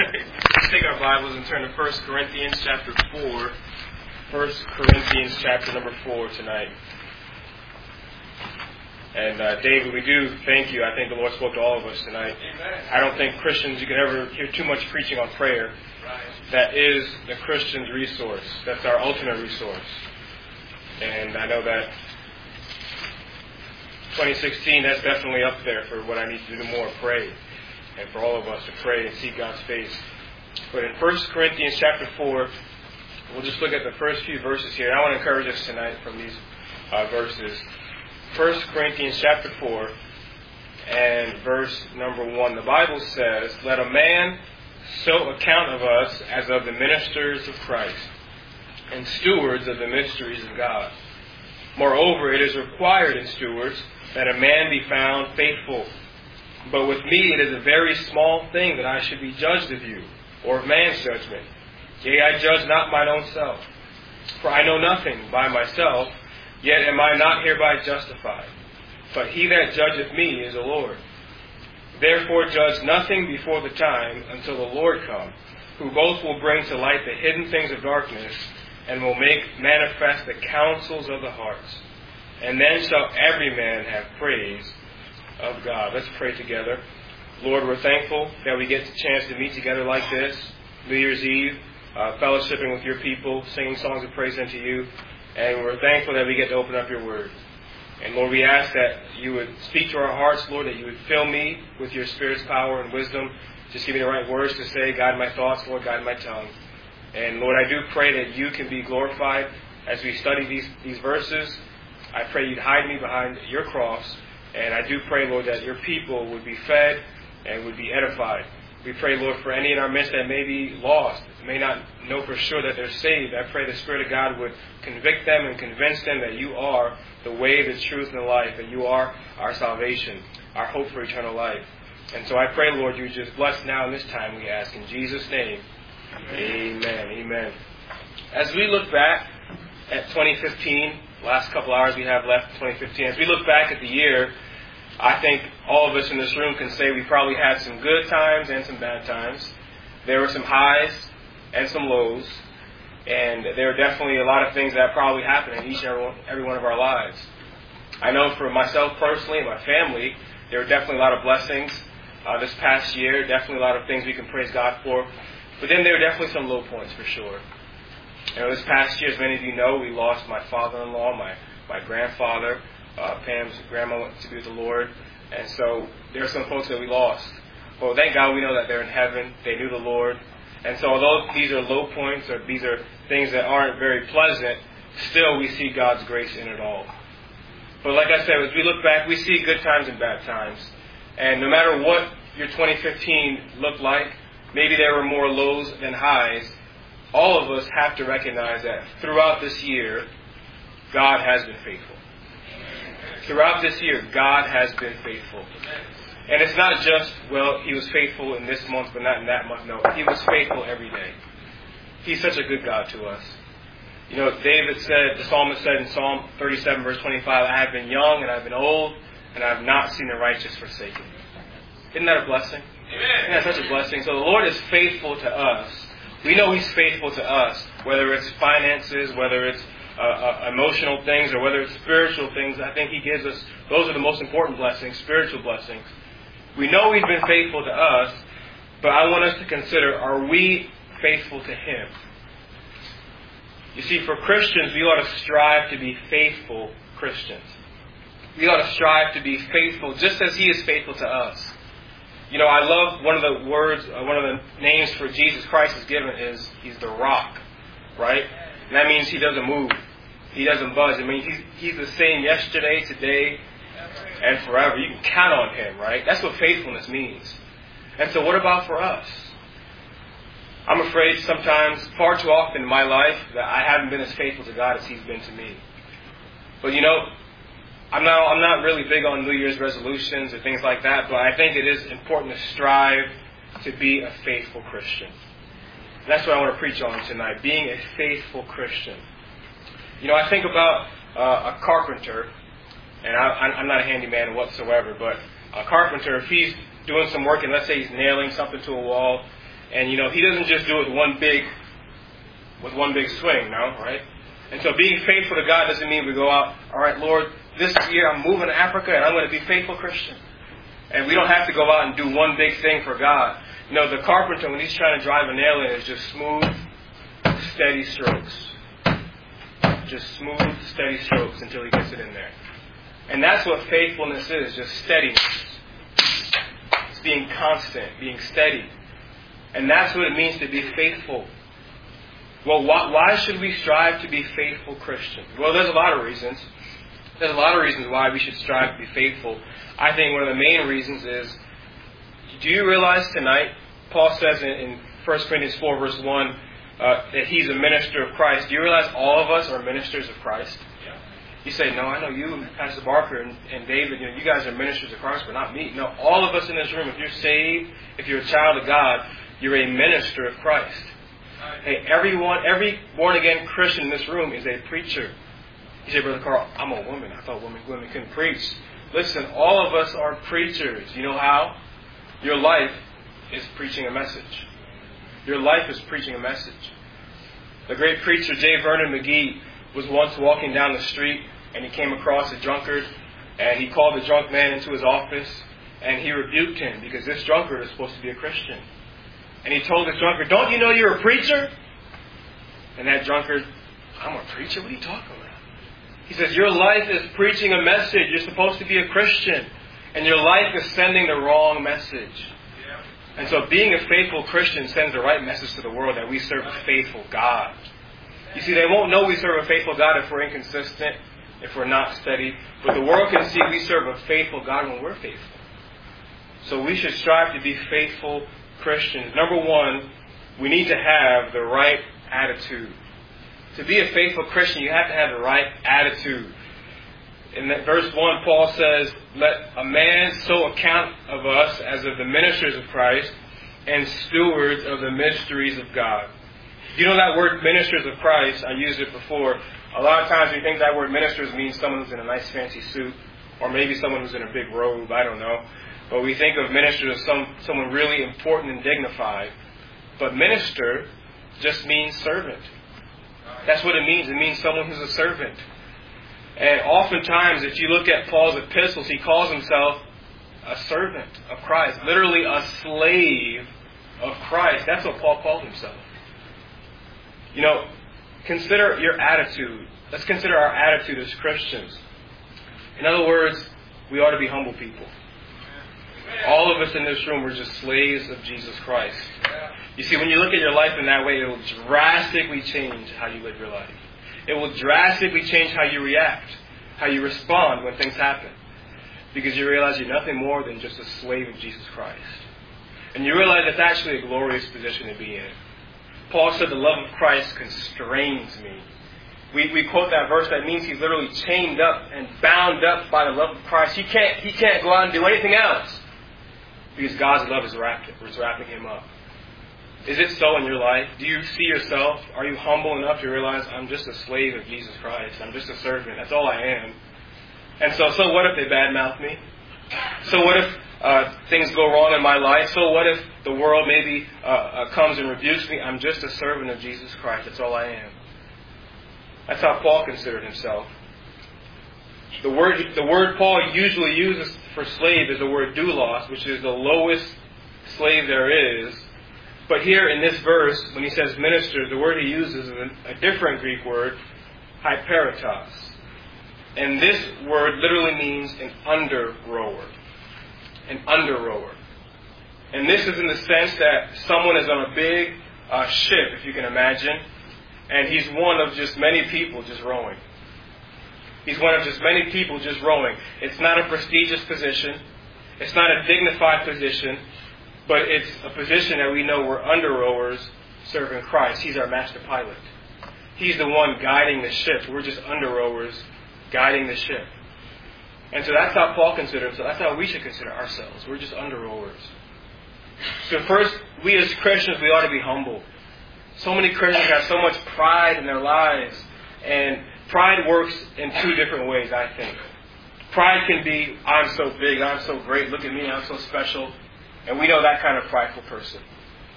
Let's take our Bibles and turn to 1 Corinthians chapter 4. 1 Corinthians chapter number 4 tonight. And David, we do thank you. I think the Lord spoke to all of us tonight. Amen. I don't think Christians, you can ever hear too much preaching on prayer. Right. That is the Christian's resource. That's our ultimate resource. And I know that 2016, that's definitely up there for what I need to do more, pray. And for all of us to pray and seek God's face. But in 1 Corinthians chapter 4, we'll just look at the first few verses here. I want to encourage us tonight from these verses. 1 Corinthians chapter 4 and verse number 1. The Bible says, "Let a man so account of us as of the ministers of Christ, and stewards of the mysteries of God. Moreover, it is required in stewards that a man be found faithful. But with me it is a very small thing that I should be judged of you, or of man's judgment. Yea, I judge not mine own self. For I know nothing by myself, yet am I not hereby justified. But he that judgeth me is the Lord. Therefore judge nothing before the time until the Lord come, who both will bring to light the hidden things of darkness, and will make manifest the counsels of the hearts. And then shall every man have praise of God." Let's pray together. Lord, we're thankful that we get the chance to meet together like this, New Year's Eve, fellowshipping with your people, singing songs of praise unto you. And we're thankful that we get to open up your word. And Lord, we ask that you would speak to our hearts, Lord, that you would fill me with your Spirit's power and wisdom. Just give me the right words to say, guide my thoughts, Lord, guide my tongue. And Lord, I do pray that you can be glorified as we study these verses. I pray you'd hide me behind your cross. And I do pray, Lord, that your people would be fed and would be edified. We pray, Lord, for any in our midst that may be lost, may not know for sure that they're saved. I pray the Spirit of God would convict them and convince them that you are the way, the truth, and the life, and you are our salvation, our hope for eternal life. And so I pray, Lord, you just bless now in this time, we ask. In Jesus' name, amen. Amen. As we look back at 2015, last couple hours we have left in 2015, as we look back at the year, I think all of us in this room can say we probably had some good times and some bad times. There were some highs and some lows. And there were definitely a lot of things that probably happened in each and every one of our lives. I know for myself personally and my family, there were definitely a lot of blessings this past year. Definitely a lot of things we can praise God for. But then there were definitely some low points for sure. You know, this past year, as many of you know, we lost my father-in-law, my grandfather. Pam's grandma went to be with the Lord. And so there are some folks that we lost. Well, thank God we know that they're in heaven. They knew the Lord. And so although these are low points or these are things that aren't very pleasant, still we see God's grace in it all. But like I said, as we look back, we see good times and bad times. And no matter what your 2015 looked like, maybe there were more lows than highs, all of us have to recognize that throughout this year, God has been faithful. Throughout this year, God has been faithful. And it's not just, well, he was faithful in this month, but not in that month. No, he was faithful every day. He's such a good God to us. You know, David said, the psalmist said in Psalm 37, verse 25, "I have been young and I've been old, and I have not seen the righteous forsaken." Isn't that a blessing? Amen. Isn't that such a blessing? So the Lord is faithful to us. We know he's faithful to us, whether it's finances, whether it's emotional things, or whether it's spiritual things. I think he gives us, those are the most important blessings, spiritual blessings. We know he's been faithful to us, but I want us to consider, are we faithful to him? You see, for Christians, we ought to strive to be faithful Christians. We ought to strive to be faithful just as he is faithful to us. You know, I love one of the words, one of the names for Jesus Christ is given is, he's the rock, right? And that means he doesn't move. He doesn't budge. I mean, he's the same yesterday, today, and forever. You can count on him, right? That's what faithfulness means. And so what about for us? I'm afraid sometimes, far too often in my life, that I haven't been as faithful to God as he's been to me. But you know, I'm not really big on New Year's resolutions or things like that, but I think it is important to strive to be a faithful Christian. And that's what I want to preach on tonight, being a faithful Christian. You know, I think about a carpenter, and I'm not a handyman whatsoever, but a carpenter, if he's doing some work and let's say he's nailing something to a wall, And, He doesn't just do it with one big swing, no, right? And so being faithful to God doesn't mean we go out, all right, Lord, this year I'm moving to Africa and I'm going to be a faithful Christian. And we don't have to go out and do one big thing for God. The carpenter, when he's trying to drive a nail in, is just smooth, steady strokes. Just smooth, steady strokes until he gets it in there. And that's what faithfulness is, just steadiness. It's being constant, being steady. And that's what it means to be faithful. Well, why should we strive to be faithful Christians? Well, there's a lot of reasons. There's a lot of reasons why we should strive to be faithful. I think one of the main reasons is, do you realize tonight, Paul says in 1 Corinthians 4 verse 1, that he's a minister of Christ. Do you realize all of us are ministers of Christ? Yeah. You say, no, I know you, Pastor Barker and David, you guys are ministers of Christ, but not me. No, all of us in this room, if you're saved, if you're a child of God, you're a minister of Christ. Hey, every born-again Christian in this room is a preacher. You say, Brother Carl, I'm a woman. I thought women couldn't preach. Listen, all of us are preachers. You know how? Your life is preaching a message. Your life is preaching a message. The great preacher J. Vernon McGee was once walking down the street and he came across a drunkard and he called the drunk man into his office and he rebuked him because this drunkard is supposed to be a Christian. And he told the drunkard, don't you know you're a preacher? And that drunkard, I'm a preacher? What are you talking about? He says, your life is preaching a message. You're supposed to be a Christian. And your life is sending the wrong message. And so being a faithful Christian sends the right message to the world that we serve a faithful God. You see, they won't know we serve a faithful God if we're inconsistent, if we're not steady. But the world can see we serve a faithful God when we're faithful. So we should strive to be faithful Christians. Number one, we need to have the right attitude. To be a faithful Christian, you have to have the right attitude. In verse 1, Paul says, let a man so account of us as of the ministers of Christ and stewards of the mysteries of God. You know that word ministers of Christ, I used it before. A lot of times we think that word ministers means someone who's in a nice fancy suit or maybe someone who's in a big robe, I don't know. But we think of ministers as someone really important and dignified. But minister just means servant. That's what it means. It means someone who's a servant. And oftentimes, if you look at Paul's epistles, he calls himself a servant of Christ. Literally a slave of Christ. That's what Paul called himself. Consider your attitude. Let's consider our attitude as Christians. In other words, we ought to be humble people. All of us in this room are just slaves of Jesus Christ. You see, when you look at your life in that way, it will drastically change how you live your life. It will drastically change how you react, how you respond when things happen. Because you realize you're nothing more than just a slave of Jesus Christ. And you realize it's actually a glorious position to be in. Paul said the love of Christ constrains me. We quote that verse. That means he's literally chained up and bound up by the love of Christ. He can't go out and do anything else. Because God's love is wrapping him up. Is it so in your life? Do you see yourself? Are you humble enough to realize I'm just a slave of Jesus Christ? I'm just a servant. That's all I am. And so what if they badmouth me? So what if things go wrong in my life? So what if the world maybe comes and rebukes me? I'm just a servant of Jesus Christ. That's all I am. That's how Paul considered himself. The word Paul usually uses for slave is the word doulos, which is the lowest slave there is. But here in this verse, when he says ministers, the word he uses is a different Greek word, hyperitos. And this word literally means an under-rower. An under-rower. And this is in the sense that someone is on a big ship, if you can imagine, and he's one of just many people just rowing. He's one of just many people just rowing. It's not a prestigious position. It's not a dignified position. But it's a position that we know we're under-rowers serving Christ. He's our master pilot. He's the one guiding the ship. We're just under-rowers guiding the ship. And so that's how Paul considered himself. That's how we should consider ourselves. We're just under-rowers. So first, we as Christians, we ought to be humble. So many Christians have so much pride in their lives. And pride works in two different ways, I think. Pride can be, I'm so big, I'm so great, look at me, I'm so special. And we know that kind of prideful person.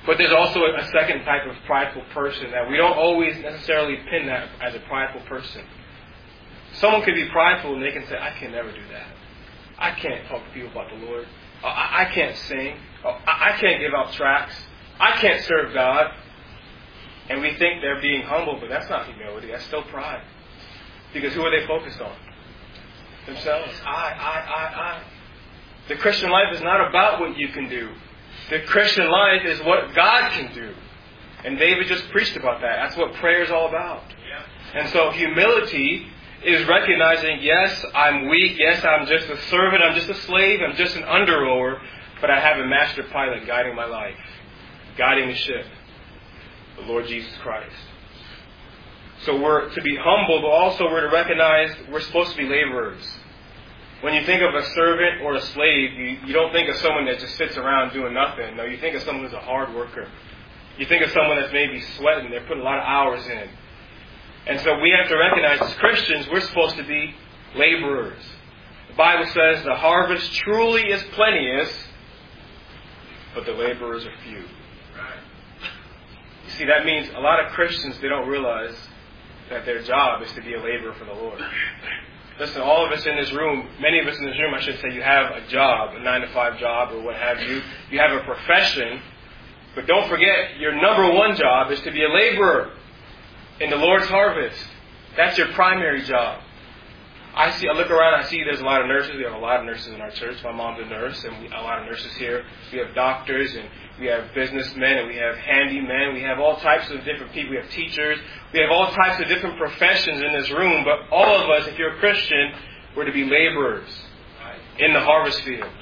But there's also a second type of prideful person that we don't always necessarily pin that as a prideful person. Someone could be prideful and they can say, I can never do that. I can't talk to people about the Lord. I can't sing. I can't give out tracts. I can't serve God. And we think they're being humble, but that's not humility. That's still pride. Because who are they focused on? Themselves. I. The Christian life is not about what you can do. The Christian life is what God can do. And David just preached about that. That's what prayer is all about. Yeah. And so humility is recognizing, yes, I'm weak. Yes, I'm just a servant. I'm just a slave. I'm just an under-rower. But I have a master pilot guiding my life, guiding the ship, the Lord Jesus Christ. So we're to be humble, but also we're to recognize we're supposed to be laborers. When you think of a servant or a slave, you don't think of someone that just sits around doing nothing. No, you think of someone who's a hard worker. You think of someone that's maybe sweating. They're putting a lot of hours in. And so we have to recognize as Christians, we're supposed to be laborers. The Bible says the harvest truly is plenteous, but the laborers are few. You see, that means a lot of Christians, they don't realize that their job is to be a laborer for the Lord. Listen, all of us in this room, many of us in this room, I should say, you have a job, a 9-to-5 job or what have you. You have a profession. But don't forget, your number one job is to be a laborer in the Lord's harvest. That's your primary job. I look around, I see there's a lot of nurses. We have a lot of nurses in our church. My mom's a nurse, and a lot of nurses here. We have doctors, and we have businessmen, and we have handymen. We have all types of different people. We have teachers. We have all types of different professions in this room. But all of us, if you're a Christian, we're to be laborers in the harvest field.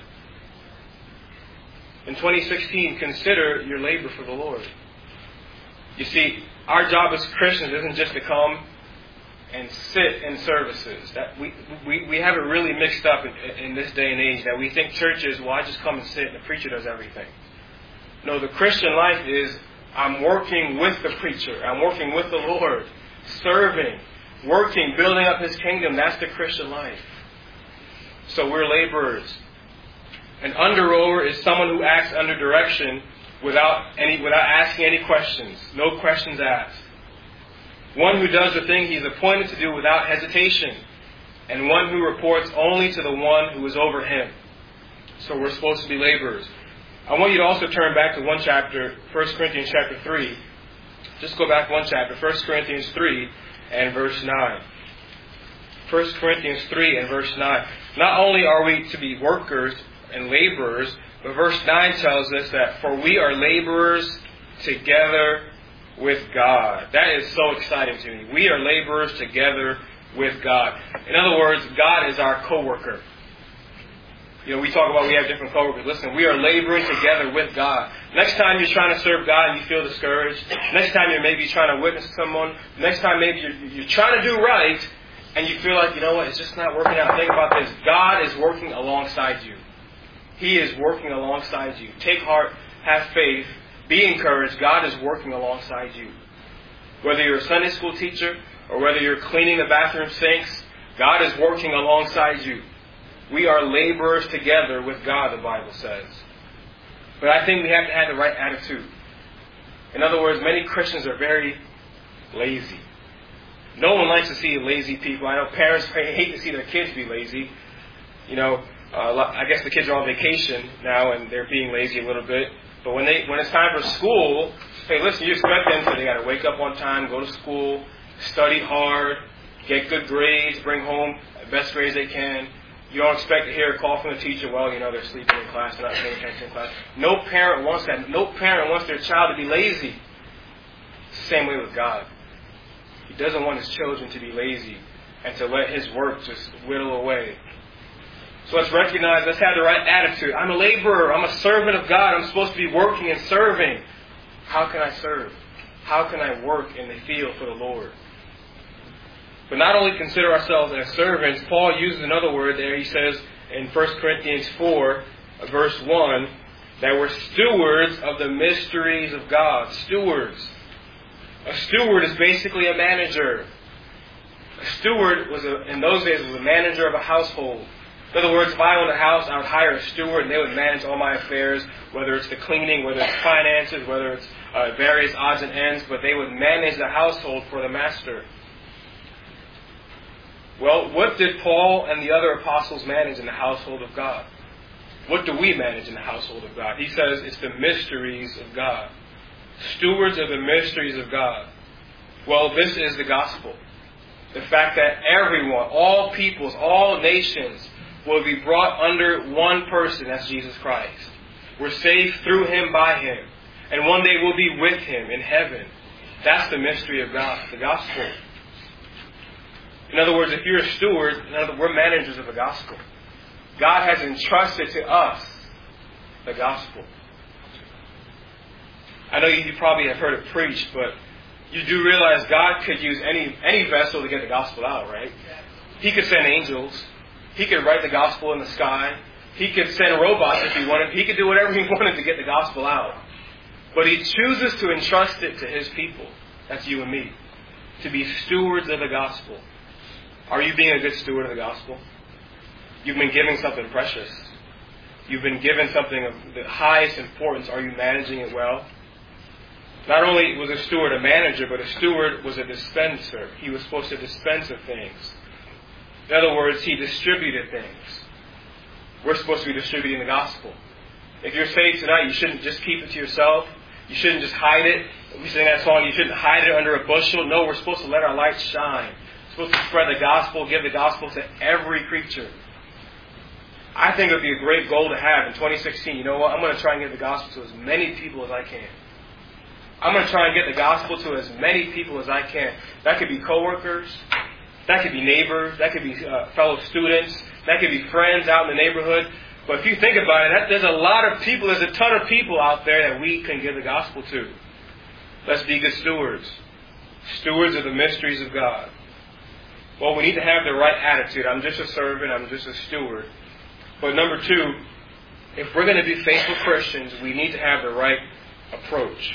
In 2016, consider your labor for the Lord. You see, our job as Christians isn't just to come and sit in services. That we have it really mixed up in this day and age that we think church is, well, I just come and sit and the preacher does everything. No, the Christian life is I'm working with the preacher. I'm working with the Lord, serving, working, building up His kingdom. That's the Christian life. So we're laborers. An under-rower is someone who acts under direction without asking any questions. No questions asked. One who does the thing he's appointed to do without hesitation. And one who reports only to the one who is over him. So we're supposed to be laborers. I want you to also turn back to one chapter, 1 Corinthians chapter 3. Just go back one chapter, 1 Corinthians 3 and verse 9. 1 Corinthians 3 and verse 9. Not only are we to be workers and laborers, but verse 9 tells us that for we are laborers together with God. That is so exciting to me. We are laborers together with God. In other words, God is our co-worker. You know, we talk about we have different co-workers. Listen, we are laboring together with God. Next time you're trying to serve God and you feel discouraged, next time you're maybe trying to witness to someone, next time maybe you're trying to do right and you feel like, you know what, it's just not working out. Think about this. God is working alongside you. He is working alongside you. Take heart, have faith, be encouraged. God is working alongside you. Whether you're a Sunday school teacher or whether you're cleaning the bathroom sinks, God is working alongside you. We are laborers together with God, the Bible says. But I think we have to have the right attitude. In other words, many Christians are very lazy. No one likes to see lazy people. I know parents hate to see their kids be lazy. You know, I guess the kids are on vacation now and they're being lazy a little bit. But when it's time for school, hey, listen, you expect them to, they got to wake up on time, go to school, study hard, get good grades, bring home the best grades they can. You don't expect to hear a call from the teacher, well, you know, they're sleeping in class, they're not paying attention in class. No parent wants that. No parent wants their child to be lazy. It's the same way with God. He doesn't want His children to be lazy and to let His work just whittle away. So let's recognize, let's have the right attitude. I'm a laborer. I'm a servant of God. I'm supposed to be working and serving. How can I serve? How can I work in the field for the Lord? But not only consider ourselves as servants, Paul uses another word there. He says in 1 Corinthians 4, verse 1, that we're stewards of the mysteries of God. Stewards. A steward is basically a manager. A steward in those days was a manager of a household. In other words, if I owned a house, I would hire a steward and they would manage all my affairs, whether it's the cleaning, whether it's finances, whether it's various odds and ends, but they would manage the household for the master. Well, what did Paul and the other apostles manage in the household of God? What do we manage in the household of God? He says it's the mysteries of God. Stewards of the mysteries of God. Well, this is the gospel. The fact that everyone, all peoples, all nations will be brought under one person, that's Jesus Christ. We're saved through Him, by Him. And one day we'll be with Him in heaven. That's the mystery of God, the gospel. In other words, if you're a steward, we're managers of the gospel. God has entrusted to us the gospel. I know you probably have heard it preached, but you do realize God could use any vessel to get the gospel out, right? He could send angels. He could write the gospel in the sky. He could send robots if he wanted. He could do whatever he wanted to get the gospel out. But He chooses to entrust it to His people. That's you and me. To be stewards of the gospel. Are you being a good steward of the gospel? You've been given something precious. You've been given something of the highest importance. Are you managing it well? Not only was a steward a manager, but a steward was a dispenser. He was supposed to dispense of things. In other words, he distributed things. We're supposed to be distributing the gospel. If you're saved tonight, you shouldn't just keep it to yourself. You shouldn't just hide it. We sing that song, you shouldn't hide it under a bushel. No, we're supposed to let our light shine. We're supposed to spread the gospel, give the gospel to every creature. I think it would be a great goal to have in 2016. You know what? I'm going to try and give the gospel to as many people as I can. I'm going to try and get the gospel to as many people as I can. That could be coworkers. That could be neighbors. That could be fellow students. That could be friends out in the neighborhood. But if you think about it, there's a lot of people, there's a ton of people out there that we can give the gospel to. Let's be good stewards. Stewards of the mysteries of God. Well, we need to have the right attitude. I'm just a servant. I'm just a steward. But number two, if we're going to be faithful Christians, we need to have the right approach.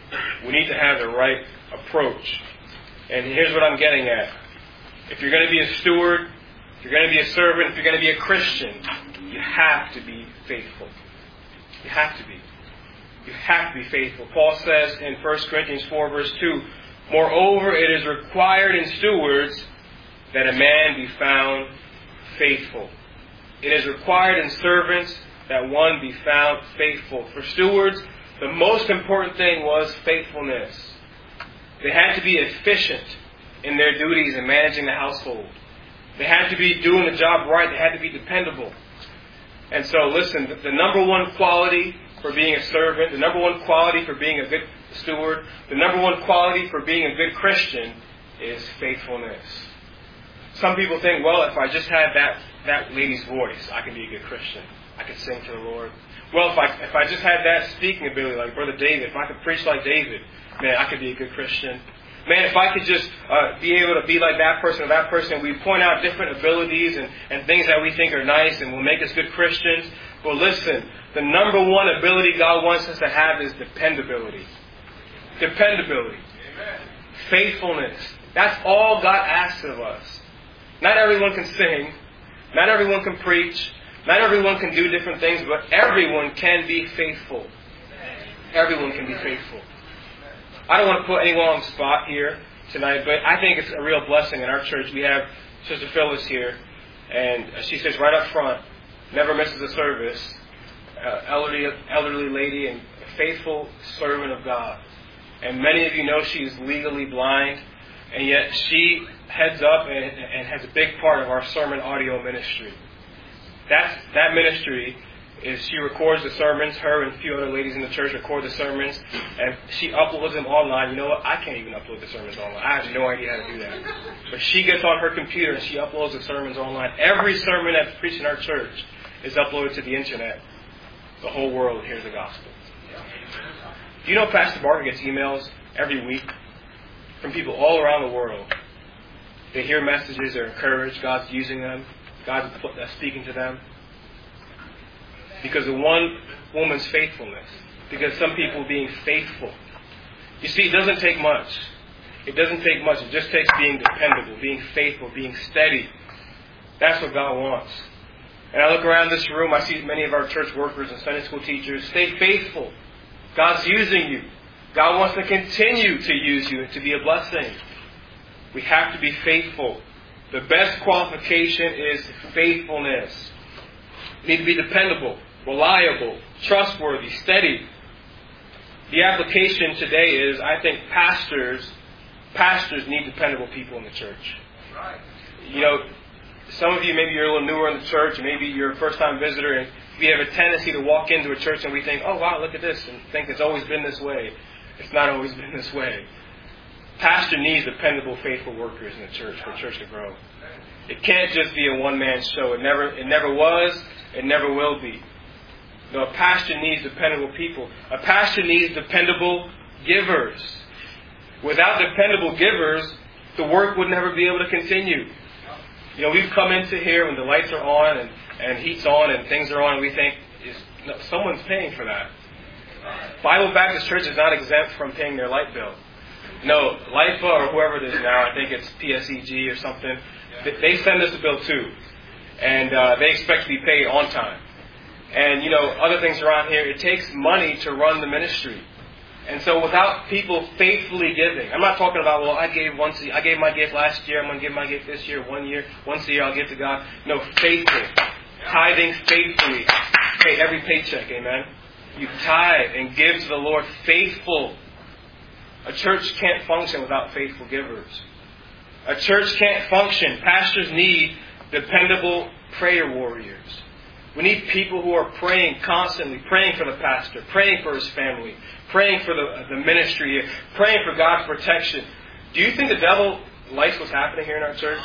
We need to have the right approach. And here's what I'm getting at. If you're going to be a steward, if you're going to be a servant, if you're going to be a Christian, you have to be faithful. You have to be. You have to be faithful. Paul says in 1 Corinthians 4 verse 2, moreover, it is required in stewards that a man be found faithful. It is required in servants that one be found faithful. For stewards, the most important thing was faithfulness. They had to be efficient in their duties in managing the household. They had to be doing the job right. They had to be dependable. And so, listen, the number one quality for being a servant, the number one quality for being a good steward, the number one quality for being a good Christian is faithfulness. Some people think, well, if I just had that lady's voice, I can be a good Christian. I can sing to the Lord. Well, if I just had that speaking ability like Brother David, if I could preach like David, man, I could be a good Christian. Man, if I could just be able to be like that person or that person, we point out different abilities and things that we think are nice and will make us good Christians. Well, listen, the number one ability God wants us to have is dependability. Dependability. Amen. Faithfulness. That's all God asks of us. Not everyone can sing. Not everyone can preach. Not everyone can do different things, but everyone can be faithful. Everyone can be faithful. I don't want to put anyone on the spot here tonight, but I think it's a real blessing in our church. We have Sister Phyllis here, and she sits right up front, never misses a service, elderly lady and a faithful servant of God. And many of you know she's legally blind, and yet she heads up and has a big part of our sermon audio ministry. That ministry is she records the sermons. Her and a few other ladies in the church record the sermons, and she uploads them online. You know what? I can't even upload the sermons online. I have no idea how to do that. But she gets on her computer and she uploads the sermons online. Every sermon that's preached in our church is uploaded to the internet. The whole world hears the gospel. Do you know Pastor Barker gets emails every week from people all around the world? They hear messages, they're encouraged, God's using them, God's speaking to them. Because of one woman's faithfulness. Because some people being faithful. You see, it doesn't take much. It doesn't take much. It just takes being dependable, being faithful, being steady. That's what God wants. And I look around this room, I see many of our church workers and Sunday school teachers. Stay faithful. God's using you. God wants to continue to use you and to be a blessing. We have to be faithful. The best qualification is faithfulness. You need to be dependable, reliable, trustworthy, steady. The application today is, I think pastors need dependable people in the church. Right. You know, some of you, maybe you're a little newer in the church, and maybe you're a first-time visitor, and we have a tendency to walk into a church and we think, oh, wow, look at this, and think it's always been this way. It's not always been this way. Pastor needs dependable, faithful workers in the church for the church to grow. It can't just be a one-man show. It never was. It never will be. No, a pastor needs dependable people. A pastor needs dependable givers. Without dependable givers, the work would never be able to continue. You know, we've come into here when the lights are on and heat's on and things are on, and we think, someone's paying for that. Bible Baptist Church is not exempt from paying their light bill. No, LIPA or whoever it is now, I think it's PSEG or something, they send us a bill too. And they expect to be paid on time. And, you know, other things around here, it takes money to run the ministry. And so without people faithfully giving, I'm not talking about, well, I gave my gift last year, I'm going to give my gift this year, once a year I'll give to God. No, faithful. Tithing faithfully. Pay every paycheck, amen. You tithe and give to the Lord faithful. A church can't function without faithful givers. A church can't function. Pastors need dependable prayer warriors. We need people who are praying constantly, praying for the pastor, praying for his family, praying for the ministry, praying for God's protection. Do you think the devil likes what's happening here in our church?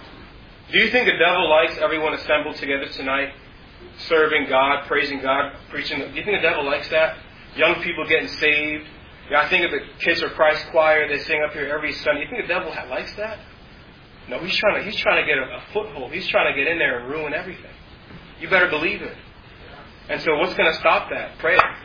Do you think the devil likes everyone assembled together tonight, serving God, praising God, preaching? Do you think the devil likes that? Young people getting saved. Yeah, I think of the Kids for Christ choir. They sing up here every Sunday. You think the devil likes that? No, he's trying to get a foothold. He's trying to get in there and ruin everything. You better believe it. And so what's going to stop that?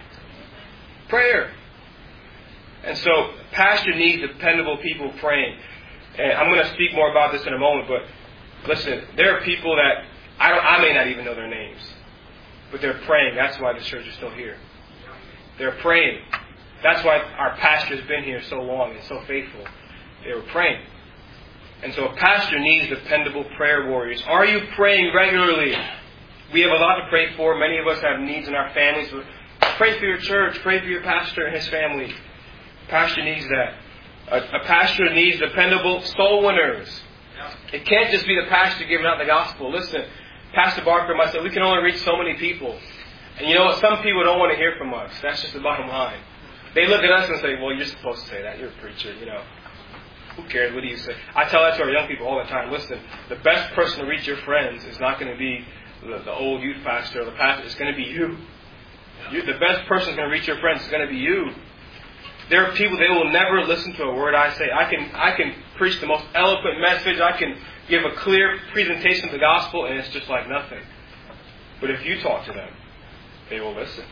Prayer. And so pastor needs dependable people praying. And I'm going to speak more about this in a moment, but listen, there are people that I may not even know their names, but they're praying. That's why the church is still here. They're praying. That's why our pastor has been here so long and so faithful. They were praying. And so a pastor needs dependable prayer warriors. Are you praying regularly? We have a lot to pray for. Many of us have needs in our families. Pray for your church. Pray for your pastor and his family. Pastor needs that. A pastor needs dependable soul winners. It can't just be the pastor giving out the gospel. Listen, Pastor Barker and myself, we can only reach so many people. And you know what? Some people don't want to hear from us. That's just the bottom line. They look at us and say, well, you're supposed to say that. You're a preacher, you know. Who cares? What do you say? I tell that to our young people all the time. Listen, the best person to reach your friends is not going to be the old youth pastor or the pastor. It's going to be you. The best person is going to reach your friends is going to be you. There are people, they will never listen to a word I say. I can preach the most eloquent message. I can give a clear presentation of the gospel, and it's just like nothing. But if you talk to them, they will listen.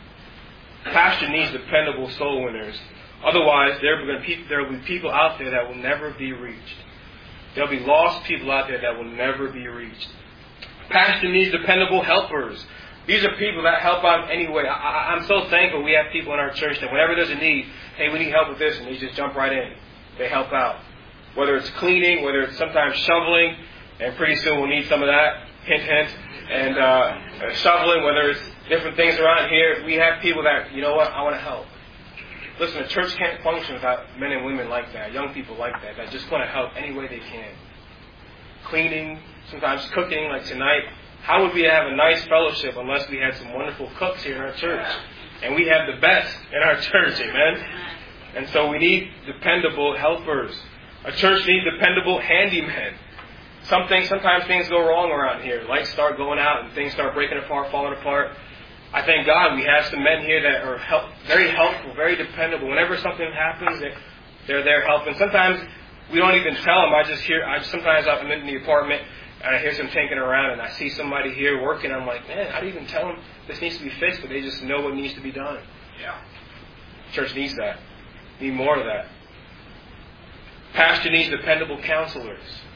Pastor needs dependable soul winners. Otherwise, there will be people out there that will never be reached. There will be lost people out there that will never be reached. Pastor needs dependable helpers. These are people that help out anyway. I'm so thankful we have people in our church that whenever there's a need, hey, we need help with this, and they just jump right in. They help out. Whether it's cleaning, whether it's sometimes shoveling, and pretty soon we'll need some of that, hint, hint, and shoveling, whether it's different things around here. We have people that, you know what, I want to help. Listen, a church can't function without men and women like that, young people like that just want to help any way they can. Cleaning, sometimes cooking, like tonight. How would we have a nice fellowship unless we had some wonderful cooks here in our church? And we have the best in our church, amen? And so we need dependable helpers. A church needs dependable handymen. Sometimes things go wrong around here. Lights start going out and things start breaking apart, falling apart. I thank God we have some men here that are very helpful, very dependable. Whenever something happens, they're there helping. Sometimes we don't even tell them. Sometimes I'm in the apartment and I hear some tinkering around and I see somebody here working. I'm like, man, I didn't even tell them this needs to be fixed, but they just know what needs to be done. Yeah. Church needs that. Need more of that. Pastor needs dependable counselors.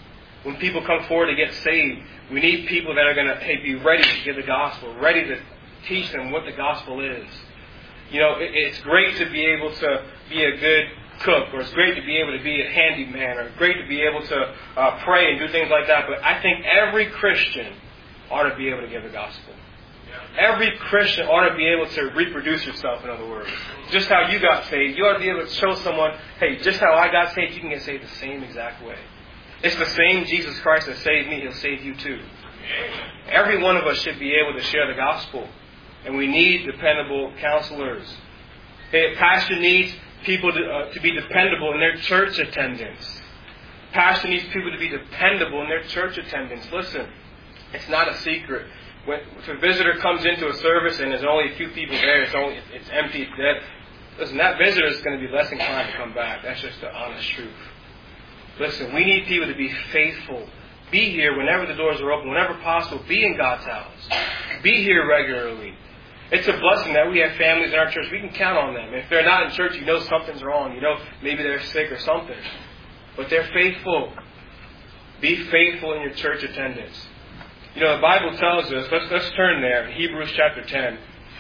When people come forward to get saved, we need people that are going to be ready to give the gospel, ready to teach them what the gospel is. You know, it's great to be able to be a good cook, or it's great to be able to be a handyman, or great to be able to pray and do things like that. But I think every Christian ought to be able to give the gospel. Every Christian ought to be able to reproduce yourself, in other words. Just how you got saved, you ought to be able to show someone, hey, just how I got saved, you can get saved the same exact way. It's the same Jesus Christ that saved me, He'll save you too. Every one of us should be able to share the gospel. And we need dependable counselors. A pastor needs people to be dependable in their church attendance. Pastor needs people to be dependable in their church attendance. Listen, it's not a secret. If a visitor comes into a service and there's only a few people there, it's empty, it's dead. Listen, that visitor is going to be less inclined to come back. That's just the honest truth. Listen, we need people to be faithful. Be here whenever the doors are open, whenever possible. Be in God's house. Be here regularly. It's a blessing that we have families in our church. We can count on them. If they're not in church, you know something's wrong. You know maybe they're sick or something. But they're faithful. Be faithful in your church attendance. You know, the Bible tells us, let's turn there, Hebrews chapter 10.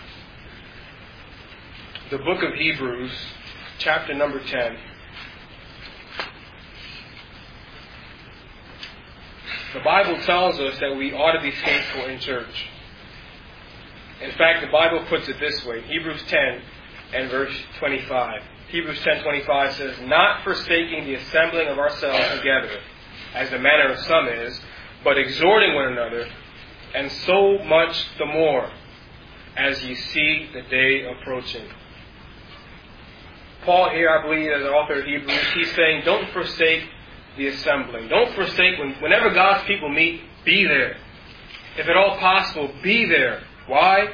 The book of Hebrews, chapter number 10. The Bible tells us that we ought to be faithful in church. In fact, the Bible puts it this way, Hebrews 10 and verse 25. Hebrews 10:25 says, not forsaking the assembling of ourselves together, as the manner of some is, but exhorting one another, and so much the more, as ye see the day approaching. Paul here, I believe, as the author of Hebrews, he's saying, don't forsake the assembling. Don't forsake, whenever God's people meet, be there. If at all possible, be there. Why?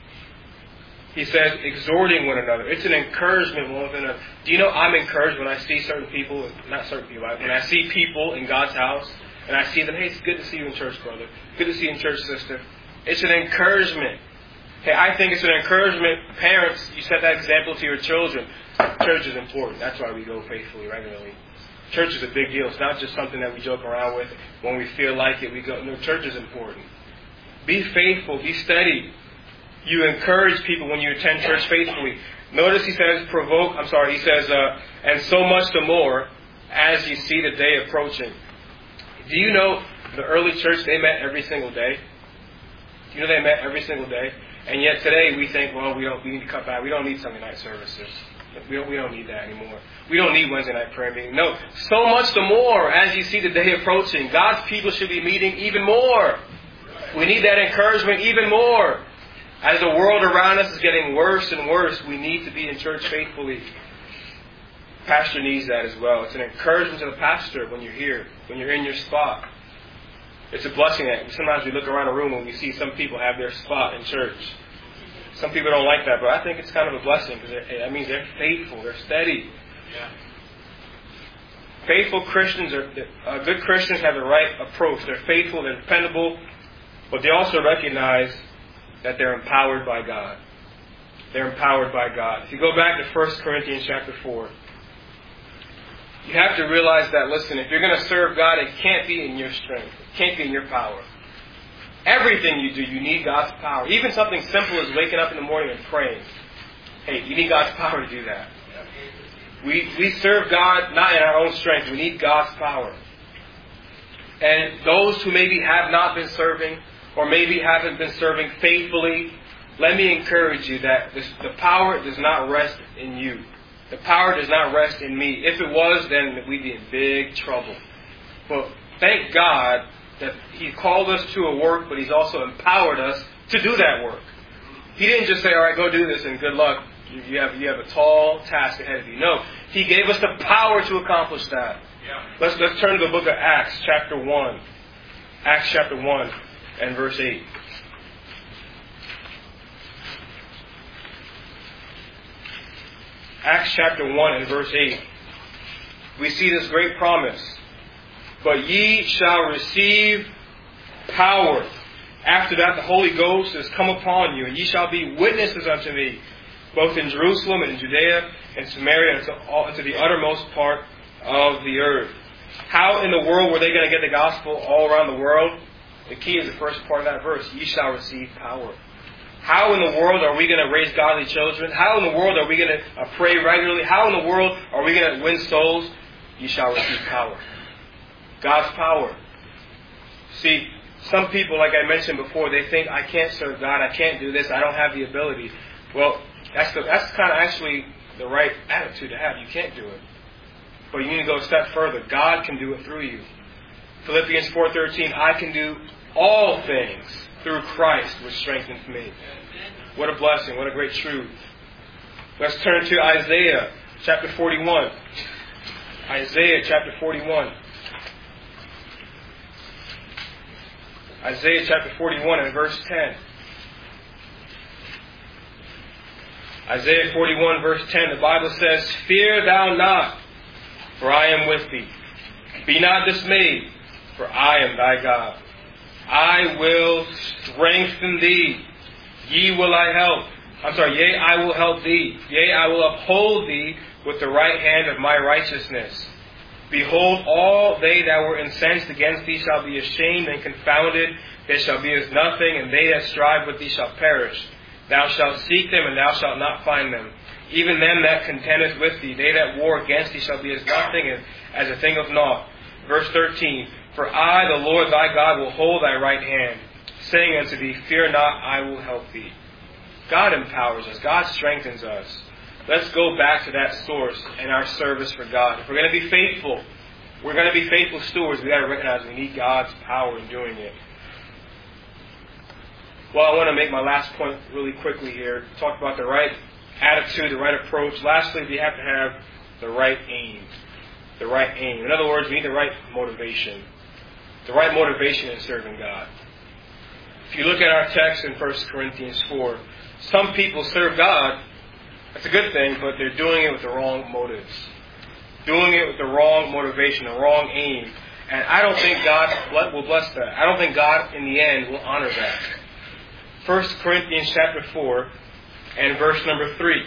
He says, exhorting one another. It's an encouragement one with another. Do you know I'm encouraged when I see certain people, not certain people, when I see people in God's house, and I see them, hey, it's good to see you in church, brother. Good to see you in church, sister. It's an encouragement. Hey, I think it's an encouragement. Parents, you set that example to your children. Church is important. That's why we go faithfully, regularly. Church is a big deal. It's not just something that we joke around with. When we feel like it, we go. No, church is important. Be faithful. Be steady. You encourage people when you attend church faithfully. Notice he says, and so much the more as you see the day approaching. Do you know the early church, they met every single day? Do you know they met every single day? And yet today we think, well, we need to cut back. We don't need Sunday night services. We don't need that anymore. We don't need Wednesday night prayer meeting. No, so much the more as you see the day approaching. God's people should be meeting even more. We need that encouragement even more. As the world around us is getting worse and worse, we need to be in church faithfully. Pastor needs that as well. It's an encouragement to the pastor when you're here, when you're in your spot. It's a blessing that sometimes we look around a room and we see some people have their spot in church. Some people don't like that, but I think it's kind of a blessing because that means they're faithful, they're steady. Yeah. Faithful Christians good Christians have the right approach. They're faithful, they're dependable, but they also recognize that they're empowered by God. They're empowered by God. If you go back to 1 Corinthians chapter 4, you have to realize that, listen, if you're going to serve God, it can't be in your strength. It can't be in your power. Everything you do, you need God's power. Even something simple as waking up in the morning and praying. Hey, you need God's power to do that. We serve God not in our own strength. We need God's power. And those who maybe have not been serving, or maybe haven't been serving faithfully, let me encourage you that the power does not rest in you. The power does not rest in me. If it was, then we'd be in big trouble. But thank God that He called us to a work, but He's also empowered us to do that work. He didn't just say, all right, go do this and good luck. You have a tall task ahead of you. No, He gave us the power to accomplish that. Yeah. Let's turn to the book of Acts, chapter 1. Acts chapter 1 and verse 8. Acts chapter 1 and verse 8. We see this great promise. But ye shall receive power. After that the Holy Ghost is come upon you, and ye shall be witnesses unto me, both in Jerusalem and in Judea and Samaria, and to the uttermost part of the earth. How in the world were they going to get the gospel all around the world? The key is the first part of that verse. Ye shall receive power. How in the world are we going to raise godly children? How in the world are we going to pray regularly? How in the world are we going to win souls? Ye shall receive power. God's power. See, some people, like I mentioned before, they think, I can't serve God, I can't do this, I don't have the ability. Well, that's kind of actually the right attitude to have. You can't do it. But you need to go a step further. God can do it through you. Philippians 4:13, I can do all things through Christ which strengthens me. What a blessing, what a great truth. Let's turn to Isaiah chapter 41. Isaiah chapter 41. Isaiah chapter 41 and verse 10. Isaiah 41 verse 10, the Bible says, Fear thou not, for I am with thee. Be not dismayed, for I am thy God. I will strengthen thee. Yea, I will help thee. Yea, I will uphold thee with the right hand of my righteousness. Behold, all they that were incensed against thee shall be ashamed and confounded. They shall be as nothing, and they that strive with thee shall perish. Thou shalt seek them, and thou shalt not find them. Even them that contendeth with thee, they that war against thee shall be as nothing, and as a thing of naught. Verse 13, For I, the Lord thy God, will hold thy right hand, saying unto thee, Fear not, I will help thee. God empowers us. God strengthens us. Let's go back to that source in our service for God. If we're going to be faithful, we're going to be faithful stewards, we've got to recognize we need God's power in doing it. Well, I want to make my last point really quickly here. Talk about the right attitude, the right approach. Lastly, we have to have the right aim. The right aim. In other words, we need the right motivation. The right motivation in serving God. If you look at our text in 1 Corinthians 4, some people serve God. That's a good thing, but they're doing it with the wrong motives. Doing it with the wrong motivation, the wrong aim. And I don't think God will bless that. I don't think God, in the end, will honor that. 1 Corinthians chapter 4 and verse number 3.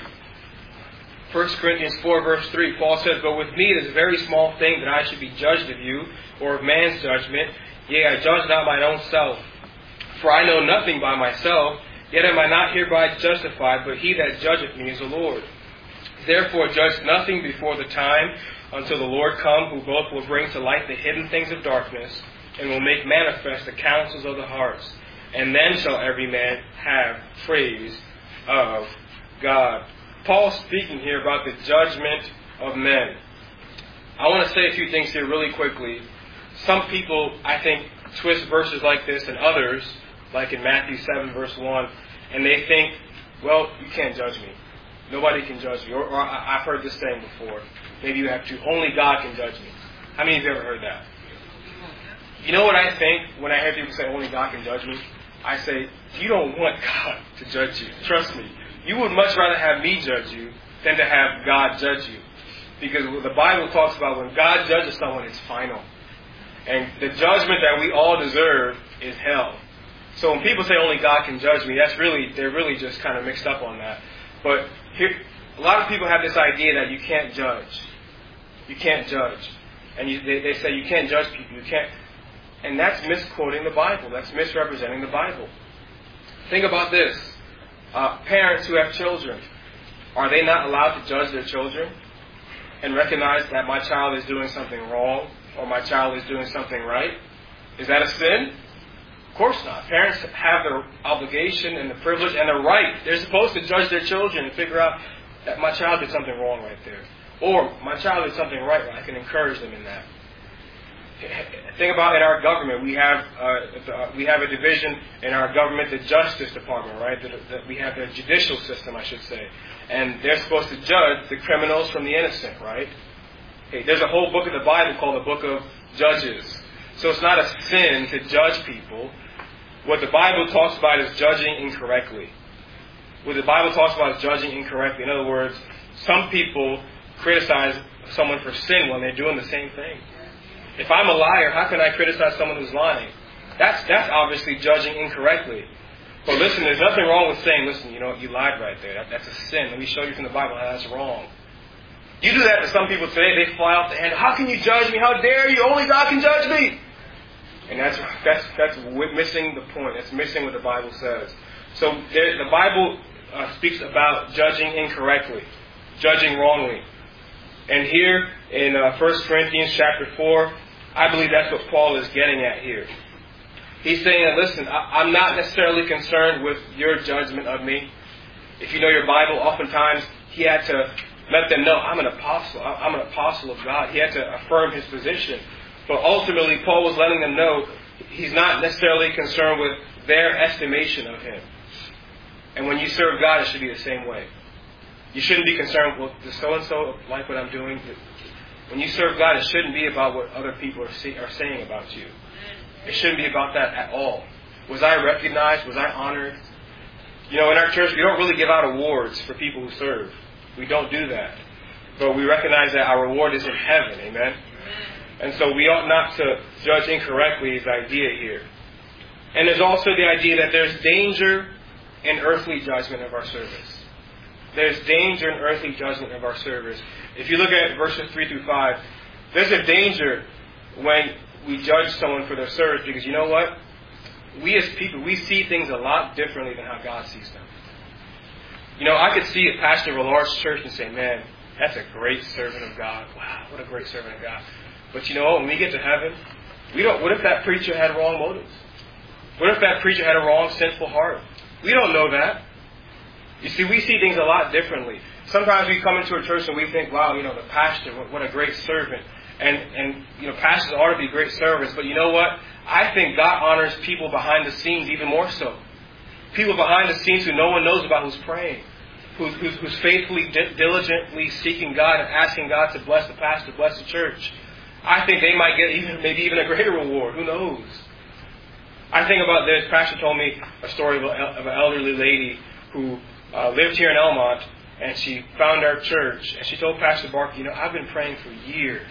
1 Corinthians 4 verse 3, Paul says, But with me it is a very small thing that I should be judged of you, or of man's judgment. Yea, I judge not mine own self. For I know nothing by myself, yet am I not hereby justified, but he that judgeth me is the Lord. Therefore judge nothing before the time, until the Lord come, who both will bring to light the hidden things of darkness, and will make manifest the counsels of the hearts. And then shall every man have praise of God. Paul's speaking here about the judgment of men. I want to say a few things here really quickly. Some people, I think, twist verses like this and others, like in Matthew 7 verse 1, and they think, well, you can't judge me. Nobody can judge me. Or I've heard this saying before. Maybe you have to. Only God can judge me. How many of you have ever heard that? You know what I think when I hear people say, only God can judge me? I say, you don't want God to judge you. Trust me. You would much rather have me judge you than to have God judge you. Because the Bible talks about when God judges someone, it's final. And the judgment that we all deserve is hell. So when people say only God can judge me, they're really just kind of mixed up on that. But here, a lot of people have this idea that you can't judge. You can't judge. And they say you can't judge people. You can't. And that's misquoting the Bible. That's misrepresenting the Bible. Think about this. Parents who have children, are they not allowed to judge their children and recognize that my child is doing something wrong or my child is doing something right? Is that a sin? Of course not. Parents have the obligation and the privilege and the right. They're supposed to judge their children and figure out that my child did something wrong right there. Or my child did something right. I can encourage them in that. Think about in our government, we have a division in our government, the Justice Department, right? We have the judicial system, I should say. And they're supposed to judge the criminals from the innocent, right? Okay, there's a whole book of the Bible called the Book of Judges. So it's not a sin to judge people. What the Bible talks about is judging incorrectly. What the Bible talks about is judging incorrectly. In other words, some people criticize someone for sin when they're doing the same thing. If I'm a liar, how can I criticize someone who's lying? That's obviously judging incorrectly. But listen, there's nothing wrong with saying, listen, you lied right there. That's a sin. Let me show you from the Bible how that's wrong. You do that to some people today, they fly off the handle. How can you judge me? How dare you? Only God can judge me. And that's missing the point. That's missing what the Bible says. So the Bible speaks about judging incorrectly, judging wrongly. And here in 1 Corinthians chapter 4, I believe that's what Paul is getting at here. He's saying that, listen, I'm not necessarily concerned with your judgment of me. If you know your Bible, oftentimes he had to let them know, I'm an apostle. I'm an apostle of God. He had to affirm his position. But ultimately, Paul was letting them know he's not necessarily concerned with their estimation of him. And when you serve God, it should be the same way. You shouldn't be concerned, well, does so-and-so like what I'm doing? When you serve God, it shouldn't be about what other people are saying about you. It shouldn't be about that at all. Was I recognized? Was I honored? You know, in our church, we don't really give out awards for people who serve. We don't do that. But we recognize that our reward is in heaven. Amen? And so we ought not to judge incorrectly is the idea here. And there's also the idea that there's danger in earthly judgment of our service. There's danger in earthly judgment of our service. If you look at verses 3 through 5, there's a danger when we judge someone for their service, because you know what? We as people, we see things a lot differently than how God sees them. You know, I could see a pastor of a large church and say, man, that's a great servant of God. Wow, what a great servant of God. But you know what? When we get to heaven, what if that preacher had wrong motives? What if that preacher had a wrong, sinful heart? We don't know that. You see, we see things a lot differently. Sometimes we come into a church and we think, wow, you know, the pastor, what a great servant. And you know, pastors ought to be great servants. But you know what? I think God honors people behind the scenes even more so. People behind the scenes who no one knows about, who's praying, who's faithfully, diligently seeking God and asking God to bless the pastor, bless the church. I think they might get maybe even a greater reward. Who knows? I think about this. Pastor told me a story of an elderly lady who lived here in Elmont, and she found our church, and she told Pastor Barker, you know, I've been praying for years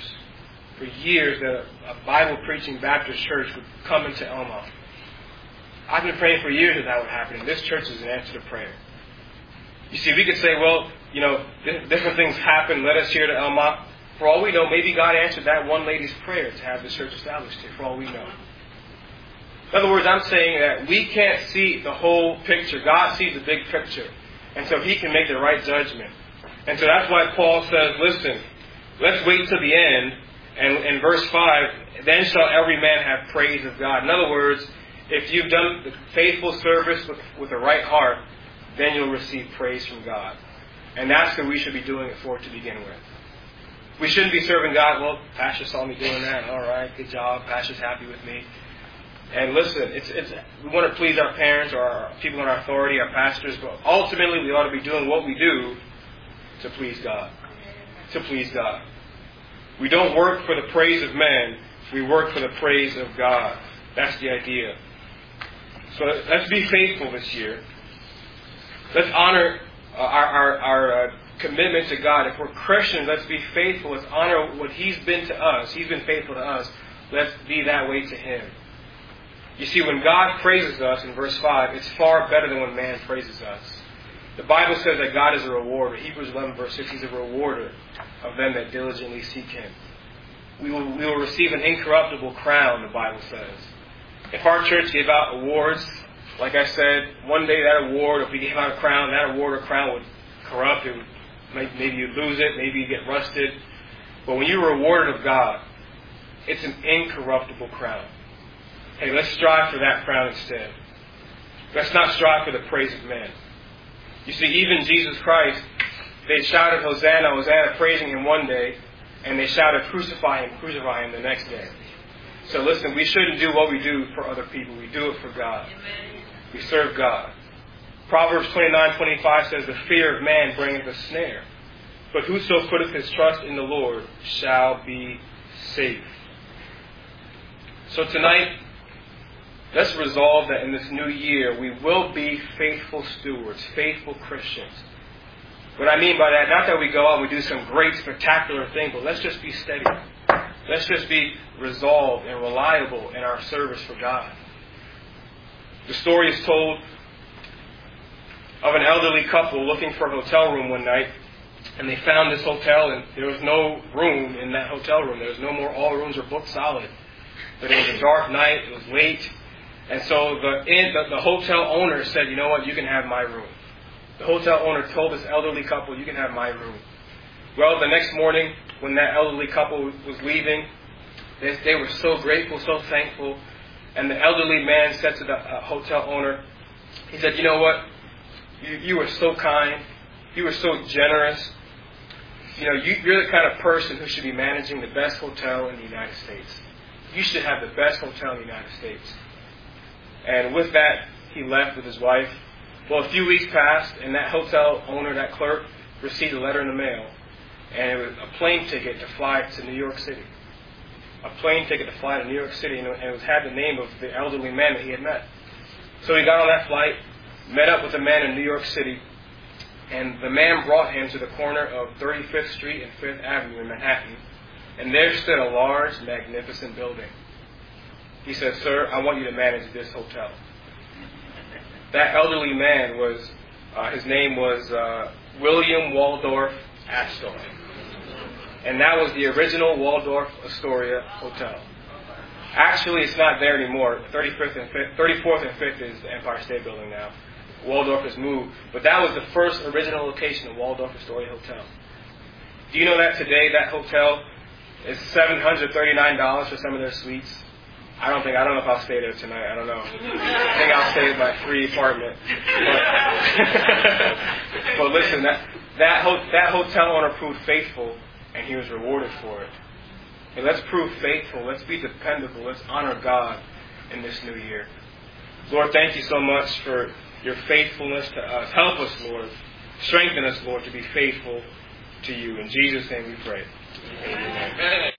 that a Bible-preaching Baptist church would come into Elmont. I've been praying for years that would happen, and this church is an answer to prayer. You see, we could say, well, you know, different things happen, led us here to Elmont. For all we know, maybe God answered that one lady's prayer to have the church established here, for all we know. In other words, I'm saying that we can't see the whole picture. God sees the big picture. And so He can make the right judgment. And so that's why Paul says, listen, let's wait till the end. And in verse 5, then shall every man have praise of God. In other words, if you've done the faithful service with the right heart, then you'll receive praise from God. And that's what we should be doing it for to begin with. We shouldn't be serving God, well, Pastor saw me doing that. All right, good job. Pastor's happy with me. And listen, we want to please our parents or our people in our authority, our pastors, but ultimately we ought to be doing what we do to please God. To please God. We don't work for the praise of men. We work for the praise of God. That's the idea. So let's be faithful this year. Let's honor our commitment to God. If we're Christians, let's be faithful. Let's honor what He's been to us. He's been faithful to us. Let's be that way to Him. You see, when God praises us in verse 5, it's far better than when man praises us. The Bible says that God is a rewarder. Hebrews 11 verse 6, He's a rewarder of them that diligently seek Him. We will receive an incorruptible crown, the Bible says. If our church gave out awards, like I said, one day that award, if we gave out a crown, that award or crown would corrupt. Maybe you'd lose it, maybe you'd get rusted. But when you're rewarded of God, it's an incorruptible crown. Hey, let's strive for that crown instead. Let's not strive for the praise of men. You see, even Jesus Christ, they shouted, Hosanna, Hosanna, praising Him one day, and they shouted, crucify Him the next day. So listen, we shouldn't do what we do for other people. We do it for God. Amen. We serve God. Proverbs 29:25 says, the fear of man bringeth a snare, but whoso putteth his trust in the Lord shall be safe. So tonight, let's resolve that in this new year we will be faithful stewards, faithful Christians. What I mean by that, not that we go out and we do some great spectacular thing, but let's just be steady. Let's just be resolved and reliable in our service for God. The story is told of an elderly couple looking for a hotel room one night, And they found this hotel, and there was no room in that hotel room. There was no more. All rooms were booked solid. But it was a dark night. It was late. And so the hotel owner said, you know what, you can have my room. The hotel owner told this elderly couple, you can have my room. Well, the next morning, when that elderly couple was leaving, they were so grateful, so thankful. And the elderly man said to the hotel owner, he said, you know what, you were so kind. You were so generous. You know, you're the kind of person who should be managing the best hotel in the United States. You should have the best hotel in the United States. And with that, he left with his wife. Well, a few weeks passed, and that hotel owner, that clerk, received a letter in the mail. And it was a plane ticket to fly to New York City. A plane ticket to fly to New York City, and it had the name of the elderly man that he had met. So he got on that flight, met up with a man in New York City, and the man brought him to the corner of 35th Street and 5th Avenue in Manhattan. And there stood a large, magnificent building. He said, sir, I want you to manage this hotel. That elderly man his name was William Waldorf Astor. And that was the original Waldorf Astoria Hotel. Actually, it's not there anymore. 34th and 5th is the Empire State Building now. Waldorf has moved. But that was the first original location of Waldorf Astoria Hotel. Do you know that today that hotel is $739 for some of their suites? I don't know if I'll stay there tonight. I don't know. I think I'll stay in my free apartment. But listen, that hotel owner proved faithful, and he was rewarded for it. And let's prove faithful. Let's be dependable. Let's honor God in this new year. Lord, thank you so much for your faithfulness to us. Help us, Lord. Strengthen us, Lord, to be faithful to you. In Jesus' name we pray. Amen.